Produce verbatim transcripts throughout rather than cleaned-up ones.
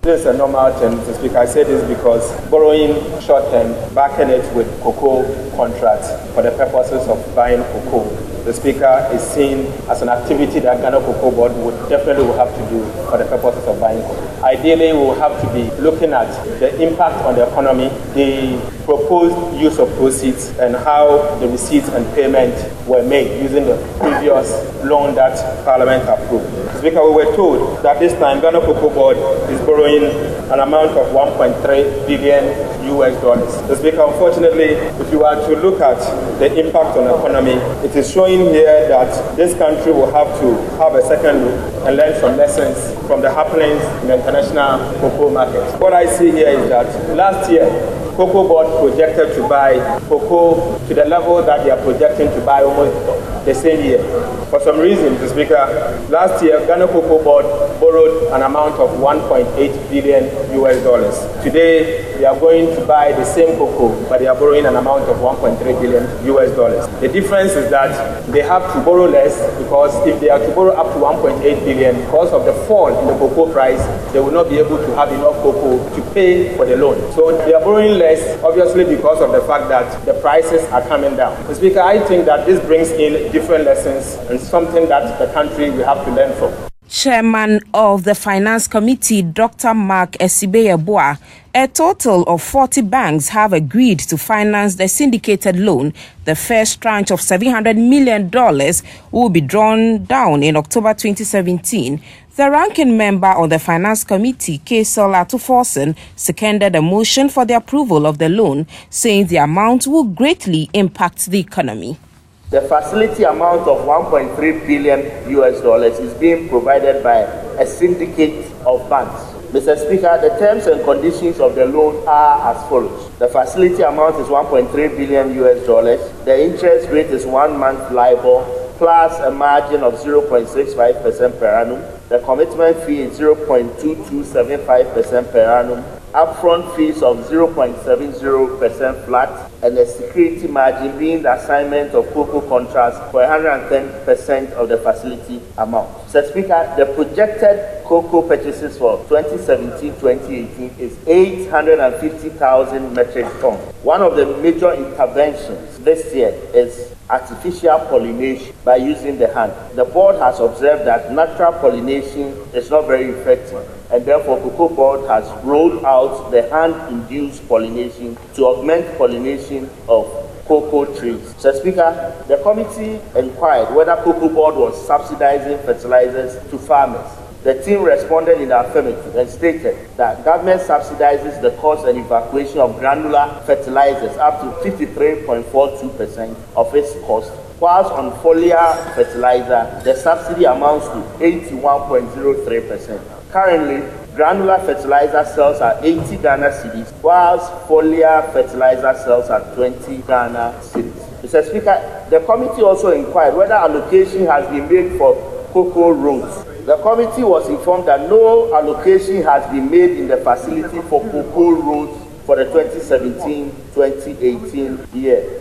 This is a normal term, Mister Speaker. I say this because borrowing short-term, backing it with cocoa contracts for the purposes of buying cocoa, the Speaker, is seen as an activity that Ghana Cocoa Board would definitely will have to do for the purposes of buying cocoa. Ideally, we will have to be looking at the impact on the economy, the proposed use of proceeds, and how the receipts and payment were made using the previous loan that Parliament approved. Speaker, we were told that this time Ghana Cocoa Board is borrowing an amount of one point three billion U S dollars. The Speaker, unfortunately, if you are to look at the impact on the economy, it is showing here that this country will have to have a second look and learn some lessons from the happenings in the international cocoa market. What I see here is that last year, Cocoa Board projected to buy cocoa to the level that they are projecting to buy almost the same year. For some reason, Mister Speaker, last year Ghana Cocoa Board borrowed an amount of one point eight billion U S dollars. Today, they are going to buy the same cocoa, but they are borrowing an amount of one point three billion U S dollars. The difference is that they have to borrow less because if they are to borrow up to one point eight billion, because of the fall in the cocoa price, they will not be able to have enough cocoa to pay for the loan. So they are borrowing less, obviously because of the fact that the prices are coming down. Mister Speaker, I think that this brings in different lessons and something that the country will have to learn from. Chairman of the Finance Committee, Doctor Mark Esibeyeboah, a total of forty banks have agreed to finance the syndicated loan. The first tranche of seven hundred million dollars will be drawn down in October twenty seventeen. The ranking member on the Finance Committee, Kaysel Atuforsen, seconded a motion for the approval of the loan, saying the amount will greatly impact the economy. The facility amount of one point three billion U S dollars is being provided by a syndicate of banks. Mister Speaker, the terms and conditions of the loan are as follows. The facility amount is one point three billion U S dollars. The interest rate is one month LIBOR plus a margin of zero point six five percent per annum. The commitment fee is zero point two two seven five percent per annum. Upfront fees of zero point seven zero percent flat, and the security margin being the assignment of cocoa contracts for one hundred ten percent of the facility amount. Mister Speaker, the projected cocoa purchases for twenty seventeen twenty eighteen is eight hundred fifty thousand metric tons. One of the major interventions this year is artificial pollination by using the hand. The board has observed that natural pollination is not very effective, and therefore Cocoa Board has rolled out the hand-induced pollination to augment pollination of cocoa trees. Mister Speaker, the committee inquired whether Cocoa Board was subsidizing fertilizers to farmers. The team responded in the affirmative and stated that government subsidizes the cost and evacuation of granular fertilizers up to fifty-three point four two percent of its cost, whilst on foliar fertilizer, the subsidy amounts to eighty-one point zero three percent. Currently, granular fertilizer sales are eighty Ghana cedis, whilst foliar fertilizer sales are twenty Ghana cedis. Mister Speaker, the committee also inquired whether allocation has been made for cocoa roads. The committee was informed that no allocation has been made in the facility for cocoa roads for the twenty seventeen twenty eighteen year.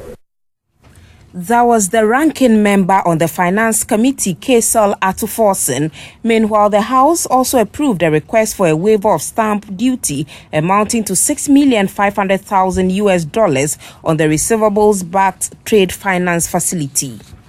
That was the ranking member on the Finance Committee, Kaysel Atuforsen. Meanwhile, the House also approved a request for a waiver of stamp duty amounting to six million five hundred thousand U S dollars on the receivables-backed trade finance facility.